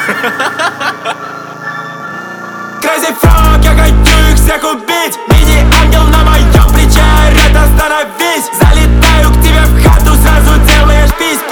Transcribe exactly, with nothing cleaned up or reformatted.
Crazy frog, я хочу их всех убить. Мини-ангел на моем плече орёт: остановись. Залетаю к тебе в хату, сразу делаешь пись.